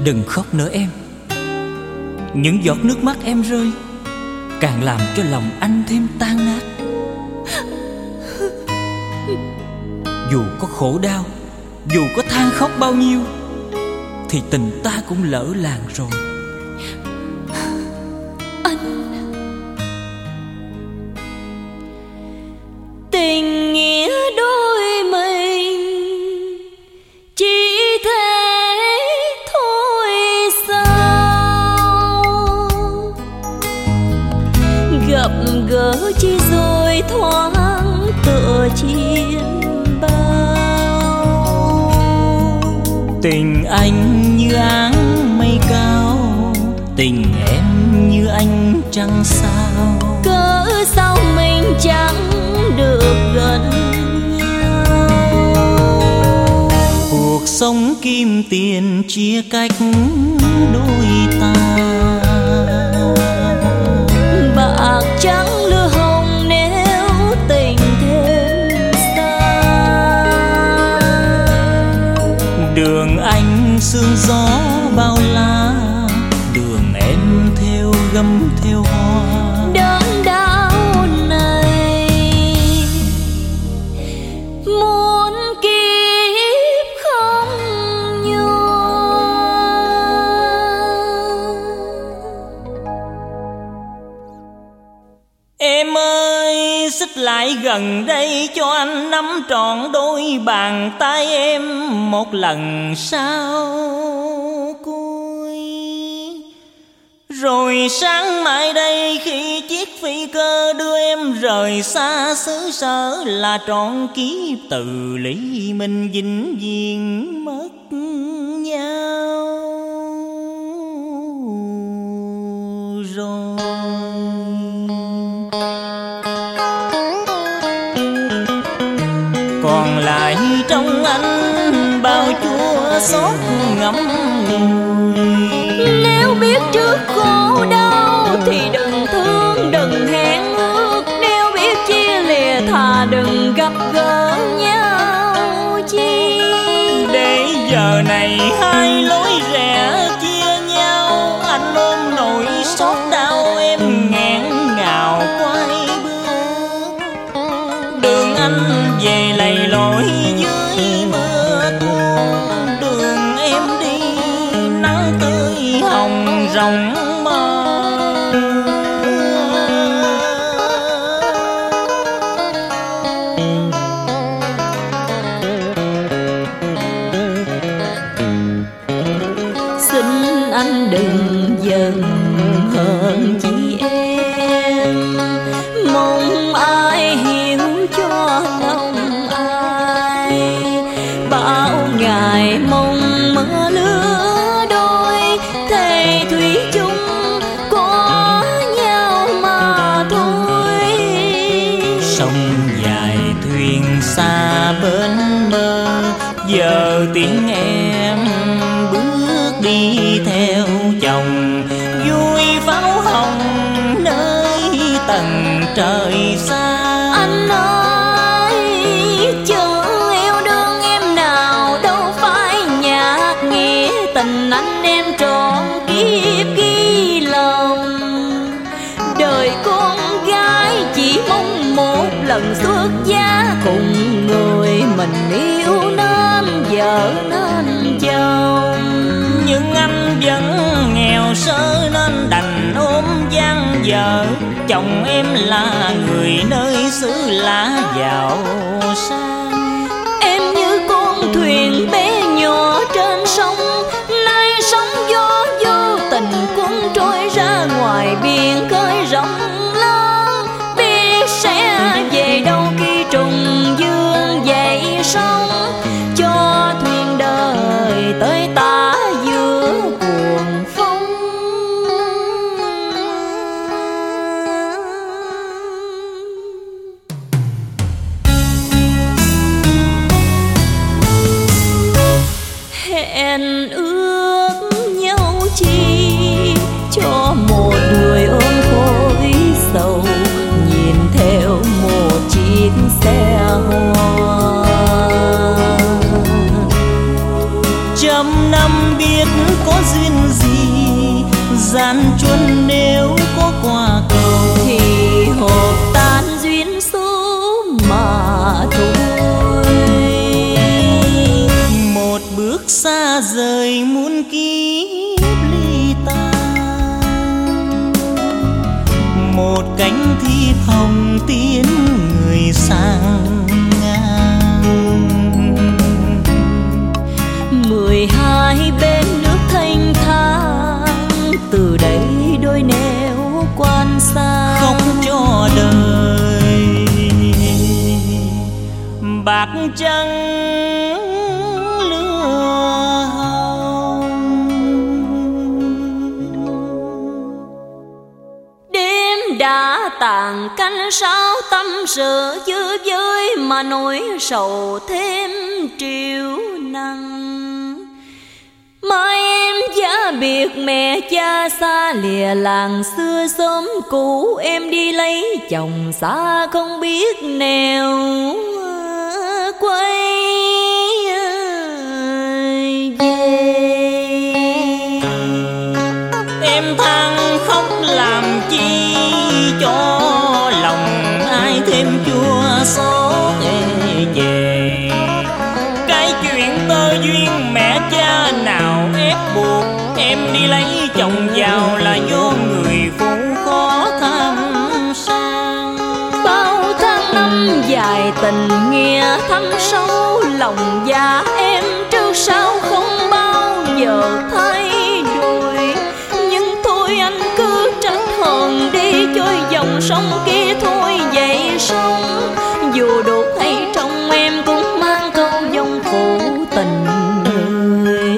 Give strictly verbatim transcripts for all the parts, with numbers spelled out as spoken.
Đừng khóc nữa em. Những giọt nước mắt em rơi càng làm cho lòng anh thêm tan nát. Dù có khổ đau, dù có than khóc bao nhiêu, thì tình ta cũng lỡ làng rồi. Anh, tình nghĩa đôi mình chỉ thế thôi sao? Gặp gỡ chi rồi thoáng tựa chim bao. Tình anh như áng mây cao, tình em như ánh trăng sao. Cớ sao mình chẳng được gần nhau? Cuộc sống kim tiền chia cách đôi ta. Bạc trắng lửa hồng nếu tình thêm xa. Đường anh sương gió bao la, đường em theo gấm theo hoa. Đớn đau này muôn kiếp không nhòa. Em ơi, xích lại gần đây cho anh nắm trọn đôi bàn tay em một lần sau cuối. Rồi sáng mai đây khi chiếc phi cơ đưa em rời xa xứ sở, là trọn kiếp từ ly mình vĩnh viễn mất nhau rồi. Còn lại trong anh bao chua xót ngậm ngùi. Nếu biết trước khổ đau thì đừng thương, đừng hẹn ước. Nếu biết chia lìa thà đừng gặp gỡ nhau chi. Để giờ này hai lối rẽ chia nhau, anh ôm nỗi xót đau em nghẹn ngào quay bước. Đường anh về lầy lội dưới mưa tuôn, đường em đi nắng tươi hồng rồng mơ. Xin anh đừng giận hờn chi em, mong ai hiểu cho lòng ai. Bao ngày mong mơ lứa đôi, thề thủy chung có nhau mà thôi. Sông dài thuyền xa bến mơ, giờ tiếng em bước đi theo chồng. Vui pháo hồng nơi tầng trời xa. Anh ơi, chữ yêu đương em nào đâu phải nhạc nghĩa. Tình anh em trọn kiếp ghi lòng. Đời con gái chỉ mong một lần xuất gia, cùng người mình yêu nên vợ nên chồng. Nhưng anh vẫn nghèo sơ nên đành ôm gian vợ. Chồng em là người nơi xứ lạ giàu sang. Em như con thuyền bé nhỏ trên sông, nay sóng gió vô tình cuốn trôi ra ngoài biển khơi rộng lớn. Biết sẽ về đâu khi trùng dương dậy sóng, cho thuyền đời tới tả giữa cuồng phong. thôi. Một bước xa rời muôn kiếp ly tan, một cánh thiệp hồng tiến người sang ngang. Mười hai bên nước thanh thang, từ đây đôi nẻo quan xa. Không cho đời bạc trắng lửa hồng. Đêm đã tàn canh sao tâm sự dư với, mà nỗi sầu thêm triệu nặng. Mai em giá biệt mẹ cha xa lìa làng xưa sớm cũ, em đi lấy chồng xa không biết nẻo quay về. Em than khóc làm chi cho lòng ai thêm chua xót về. Cái chuyện tơ duyên mẹ cha nào ép buộc em đi lấy chồng giàu là do người phụ khó tham sang. Bao tháng năm dài tình nghĩa thâm sâu lòng già em, trước sau không bao giờ thay đổi. Nhưng thôi anh cứ trách hờn đi, trôi dòng sông kia thôi vậy sống. Dù đột hay trong em cũng mang câu dòng phụ tình người.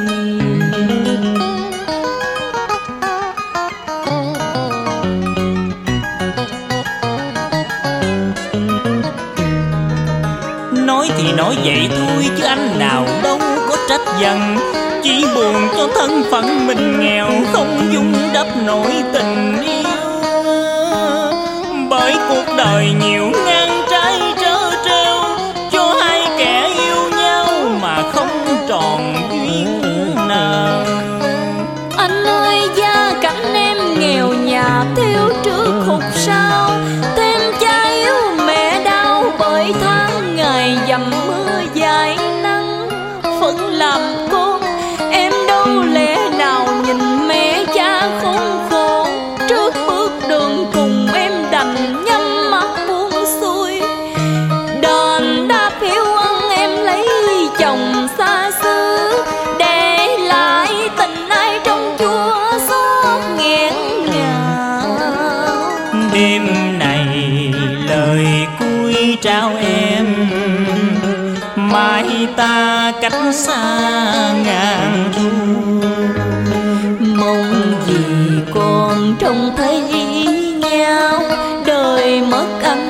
Nói thì nói vậy thôi chứ anh nào đâu có trách dần, chỉ buồn cho thân phận mình nghèo không dung đắp nổi tình yêu. Bởi cuộc đời nhiều ngang trái trớ trêu, cho hai kẻ yêu nhau mà không tròn duyên nào. Anh ơi gia cảnh em nghèo nhà thiếu trước hụt sao, thêm cha yếu mẹ đau bởi tháng ngày dầm mưa dài nắng. Phận làm con em đâu lẽ nào nhìn mẹ cha khốn khổ, trước bước đường cùng em đành nhắm mắt buông xuôi. Đền đáp hiếu ân em lấy chồng xa xứ, để lại tình ai trong chua xót nghẹn ngào. Đêm này lời cuối trao em, mai ta cách xa ngàn thu. Mong gì con trông thấy nhau, đời mất anh